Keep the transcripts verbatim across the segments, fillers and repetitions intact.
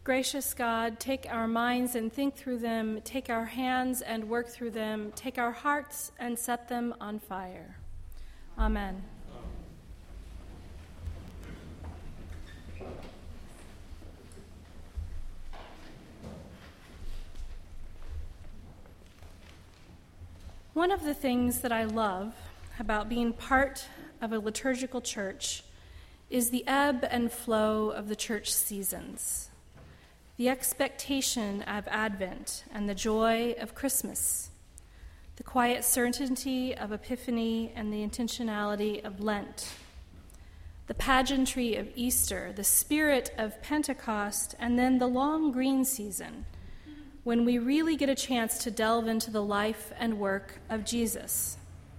Gracious God, take our minds and think through them, take our hands and work through them, take our hearts and set them on fire. Amen. One of the things that I love about being part of a liturgical church is the ebb and flow of the church seasons, the expectation of Advent and the joy of Christmas, the quiet certainty of Epiphany and the intentionality of Lent, the pageantry of Easter, the spirit of Pentecost, and then the long green season, when we really get a chance to delve into the life and work of Jesus.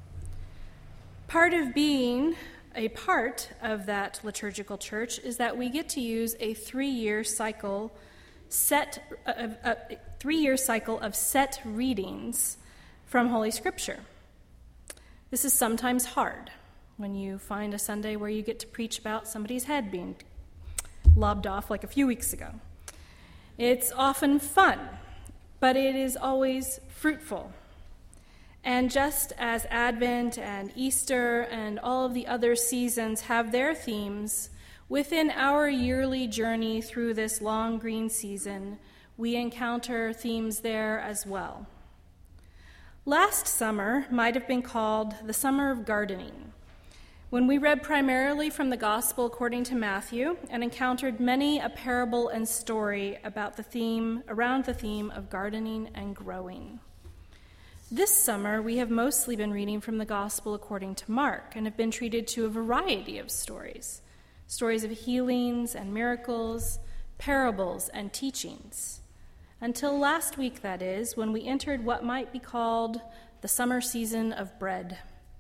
Part of being a part of that liturgical church is that we get to use a three-year cycle set a, a, a three-year cycle of set readings from Holy Scripture. This is sometimes hard when you find a Sunday where you get to preach about somebody's head being lobbed off like a few weeks ago. It's often fun, but it is always fruitful. And just as Advent and Easter and all of the other seasons have their themes, within our yearly journey through this long green season, we encounter themes there as well. Last summer might have been called the Summer of Gardening, when we read primarily from the Gospel according to Matthew and encountered many a parable and story about the theme, around the theme of gardening and growing. This summer, we have mostly been reading from the Gospel according to Mark and have been treated to a variety of stories, stories of healings and miracles, parables and teachings, until last week, that is, when we entered what might be called the summer season of bread,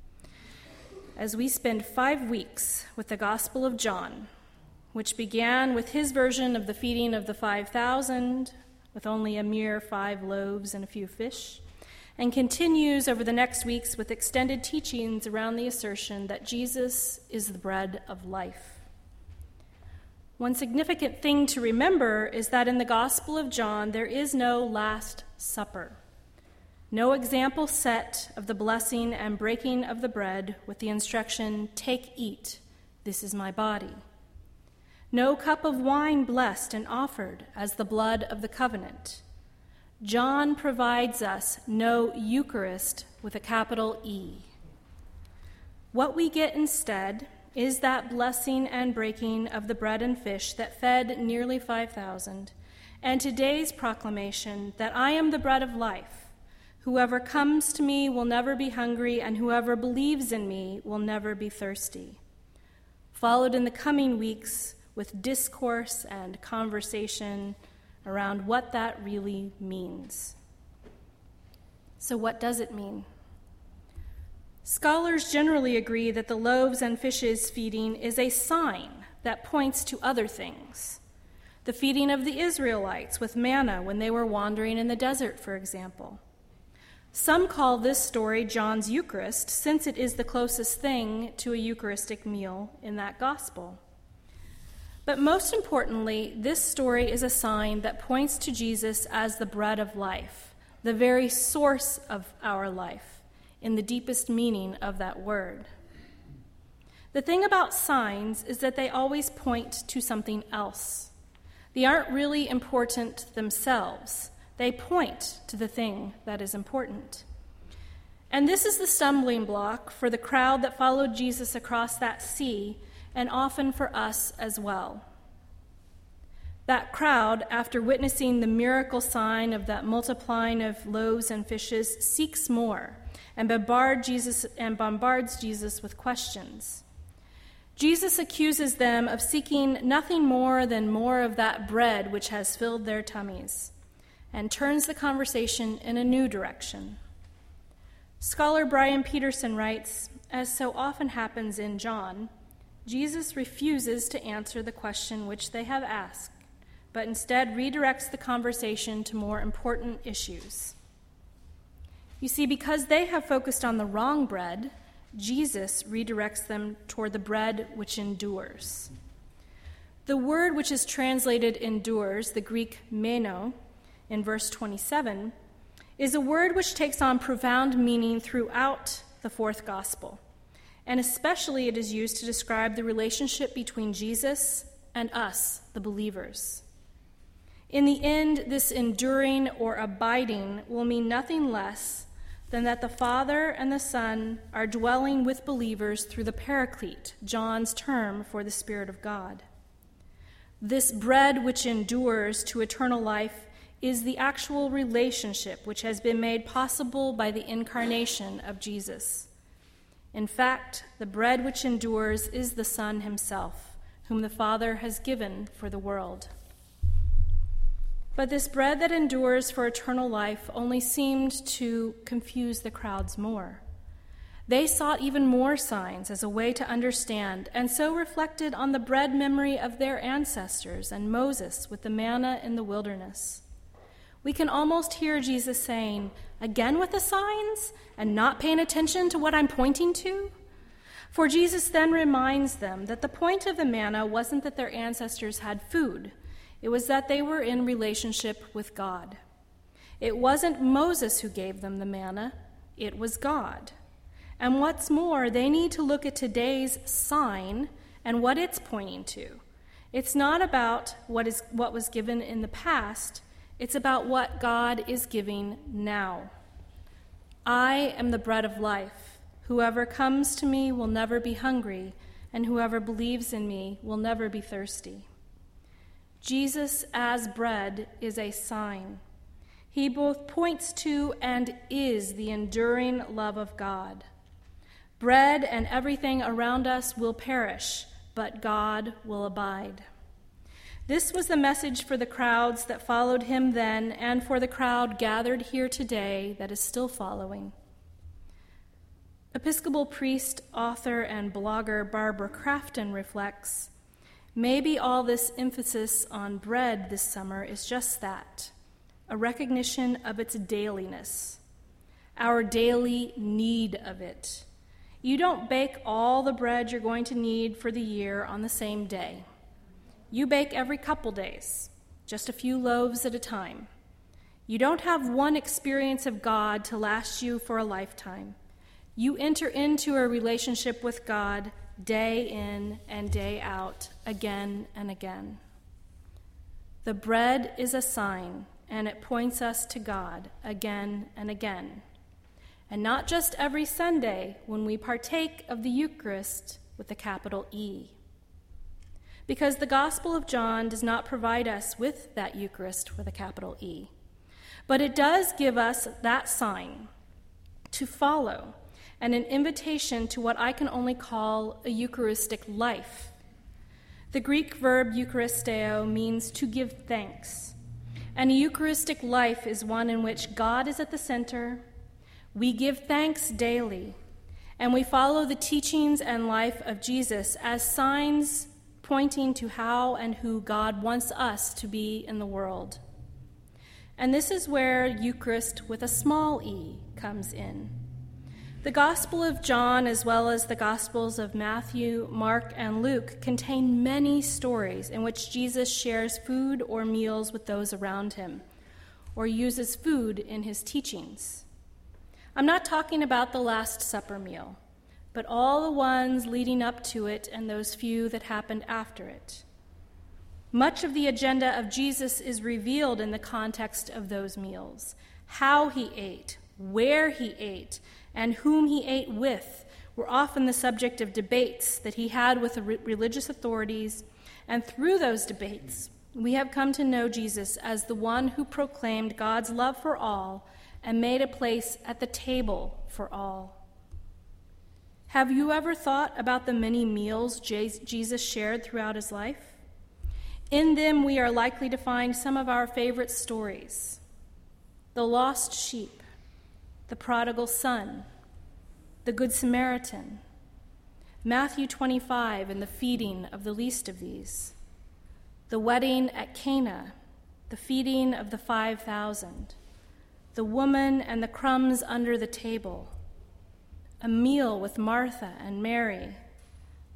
as we spend five weeks with the Gospel of John, which began with his version of the feeding of the five thousand, with only a mere five loaves and a few fish, and continues over the next weeks with extended teachings around the assertion that Jesus is the bread of life. One significant thing to remember is that in the Gospel of John, there is no Last Supper. No example set of the blessing and breaking of the bread with the instruction, "Take, eat, this is my body." No cup of wine blessed and offered as the blood of the covenant. John provides us no Eucharist with a capital E. What we get instead is that blessing and breaking of the bread and fish that fed nearly five thousand, and today's proclamation that I am the bread of life. Whoever comes to me will never be hungry, and whoever believes in me will never be thirsty. Followed in the coming weeks with discourse and conversation around what that really means. So what does it mean? Scholars generally agree that the loaves and fishes feeding is a sign that points to other things. The feeding of the Israelites with manna when they were wandering in the desert, for example. Some call this story John's Eucharist, since it is the closest thing to a Eucharistic meal in that gospel. But most importantly, this story is a sign that points to Jesus as the bread of life, the very source of our life, in the deepest meaning of that word. The thing about signs is that they always point to something else. They aren't really important themselves. They point to the thing that is important. And this is the stumbling block for the crowd that followed Jesus across that sea, and often for us as well. That crowd, after witnessing the miracle sign of that multiplying of loaves and fishes, seeks more and bombard Jesus and bombards Jesus with questions. Jesus accuses them of seeking nothing more than more of that bread which has filled their tummies, and turns the conversation in a new direction. Scholar Brian Peterson writes, as so often happens in John, Jesus refuses to answer the question which they have asked, but instead redirects the conversation to more important issues. You see, because they have focused on the wrong bread, Jesus redirects them toward the bread which endures. The word which is translated endures, the Greek meno, in verse twenty-seven, is a word which takes on profound meaning throughout the fourth gospel, and especially it is used to describe the relationship between Jesus and us, the believers. In the end, this enduring or abiding will mean nothing less than that the Father and the Son are dwelling with believers through the Paraclete, John's term for the Spirit of God. This bread which endures to eternal life is the actual relationship which has been made possible by the incarnation of Jesus. In fact, the bread which endures is the Son himself, whom the Father has given for the world. But this bread that endures for eternal life only seemed to confuse the crowds more. They sought even more signs as a way to understand, and so reflected on the bread memory of their ancestors and Moses with the manna in the wilderness. We can almost hear Jesus saying, "Again with the signs, and not paying attention to what I'm pointing to?" For Jesus then reminds them that the point of the manna wasn't that their ancestors had food. It was that they were in relationship with God. It wasn't Moses who gave them the manna. It was God. And what's more, they need to look at today's sign and what it's pointing to. It's not about what is what was given in the past. It's about what God is giving now. I am the bread of life. Whoever comes to me will never be hungry, and whoever believes in me will never be thirsty. Jesus as bread is a sign. He both points to and is the enduring love of God. Bread and everything around us will perish, but God will abide. This was the message for the crowds that followed him then, and for the crowd gathered here today that is still following. Episcopal priest, author, and blogger Barbara Crafton reflects, maybe all this emphasis on bread this summer is just that, a recognition of its dailiness, our daily need of it. You don't bake all the bread you're going to need for the year on the same day. You bake every couple days, just a few loaves at a time. You don't have one experience of God to last you for a lifetime. You enter into a relationship with God day in and day out, again and again. The bread is a sign, and it points us to God again and again. And not just every Sunday when we partake of the Eucharist with a capital E. Because the Gospel of John does not provide us with that Eucharist with a capital E. But it does give us that sign to follow and an invitation to what I can only call a Eucharistic life. The Greek verb eucharisteo means to give thanks. And a Eucharistic life is one in which God is at the center, we give thanks daily, and we follow the teachings and life of Jesus as signs pointing to how and who God wants us to be in the world. And this is where Eucharist with a small e comes in. The Gospel of John, as well as the Gospels of Matthew, Mark, and Luke, contain many stories in which Jesus shares food or meals with those around him, or uses food in his teachings. I'm not talking about the Last Supper meal, but all the ones leading up to it and those few that happened after it. Much of the agenda of Jesus is revealed in the context of those meals. How he ate, where he ate, and whom he ate with were often the subject of debates that he had with the re- religious authorities, and through those debates, we have come to know Jesus as the one who proclaimed God's love for all and made a place at the table for all. Have you ever thought about the many meals Jesus shared throughout his life? In them, we are likely to find some of our favorite stories. The lost sheep, the prodigal son, the Good Samaritan, Matthew twenty-five and the feeding of the least of these, the wedding at Cana, the feeding of the five thousand, the woman and the crumbs under the table, a meal with Martha and Mary,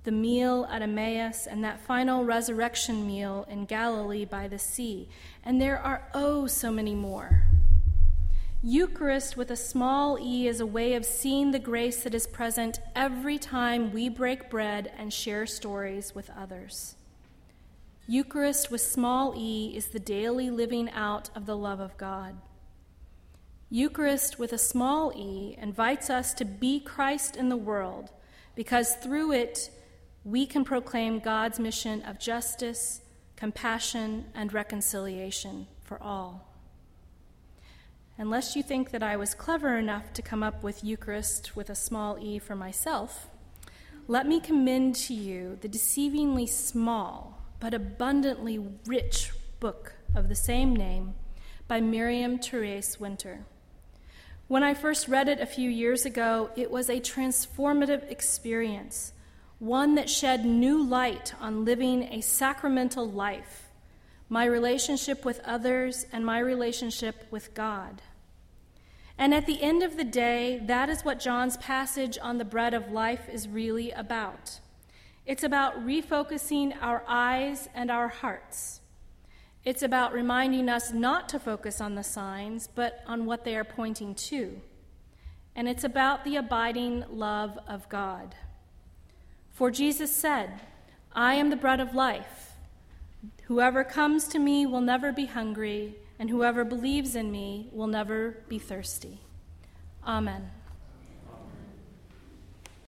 the meal at Emmaus, and that final resurrection meal in Galilee by the sea. And there are oh so many more. Eucharist with a small e is a way of seeing the grace that is present every time we break bread and share stories with others. Eucharist with small e is the daily living out of the love of God. Eucharist with a small e invites us to be Christ in the world, because through it we can proclaim God's mission of justice, compassion, and reconciliation for all. Unless you think that I was clever enough to come up with Eucharist with a small e for myself, let me commend to you the deceivingly small but abundantly rich book of the same name by Miriam Therese Winter. When I first read it a few years ago, it was a transformative experience, one that shed new light on living a sacramental life, my relationship with others, and my relationship with God. And at the end of the day, that is what John's passage on the bread of life is really about. It's about refocusing our eyes and our hearts. It's about reminding us not to focus on the signs, but on what they are pointing to. And it's about the abiding love of God. For Jesus said, "I am the bread of life. Whoever comes to me will never be hungry, and whoever believes in me will never be thirsty." Amen.